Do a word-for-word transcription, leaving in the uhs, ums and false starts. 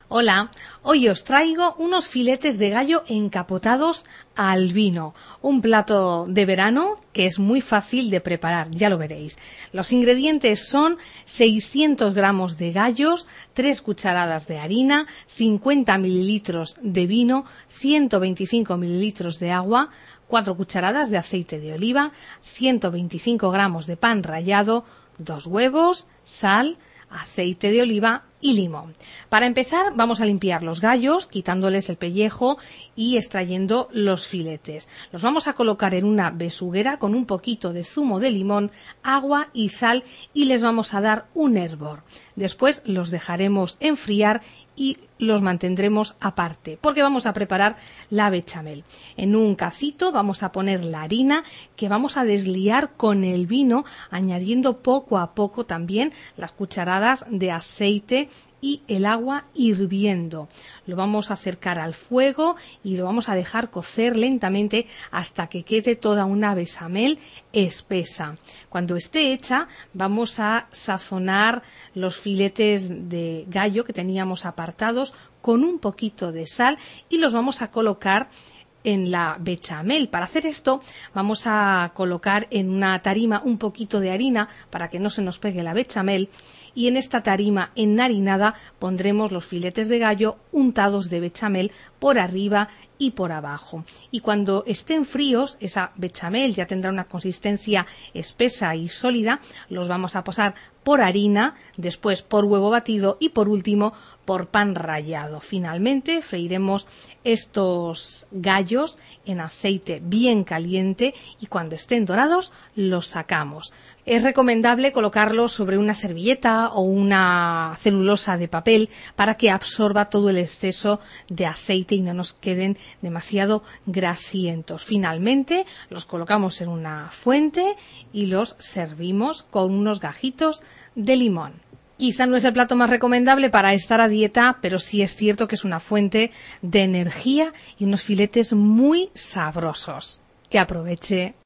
Hola, hoy os traigo unos filetes de gallo encapotados al vino, un plato de verano que es muy fácil de preparar, ya lo veréis. Los ingredientes son seiscientos gramos de gallos, tres cucharadas de harina, cincuenta mililitros de vino, ciento veinticinco mililitros de agua, cuatro cucharadas de aceite de oliva, ciento veinticinco gramos de pan rallado, dos huevos, sal, aceite de oliva y limón. Para empezar vamos a limpiar los gallos quitándoles el pellejo y extrayendo los filetes. Los vamos a colocar en una besuguera con un poquito de zumo de limón, agua y sal y les vamos a dar un hervor. Después los dejaremos enfriar y los mantendremos aparte porque vamos a preparar la bechamel. En un cacito vamos a poner la harina que vamos a desliar con el vino, añadiendo poco a poco también las cucharadas de aceite y el agua hirviendo. Lo vamos a acercar al fuego y lo vamos a dejar cocer lentamente hasta que quede toda una bechamel espesa. Cuando esté hecha vamos a sazonar los filetes de gallo que teníamos apartados con un poquito de sal y los vamos a colocar en la bechamel. Para hacer esto vamos a colocar en una tarima un poquito de harina para que no se nos pegue la bechamel y en esta tarima enharinada pondremos los filetes de gallo untados de bechamel por arriba y por abajo. Y cuando estén fríos, esa bechamel ya tendrá una consistencia espesa y sólida, los vamos a pasar por harina, después por huevo batido y por último por pan rallado. Finalmente freiremos estos gallos en aceite bien caliente y cuando estén dorados los sacamos. Es recomendable colocarlos sobre una servilleta o una celulosa de papel para que absorba todo el exceso de aceite y no nos queden demasiado grasientos. Finalmente los colocamos en una fuente y los servimos con unos gajitos de limón. Quizá no es el plato más recomendable para estar a dieta, pero sí es cierto que es una fuente de energía y unos filetes muy sabrosos. Que aproveche.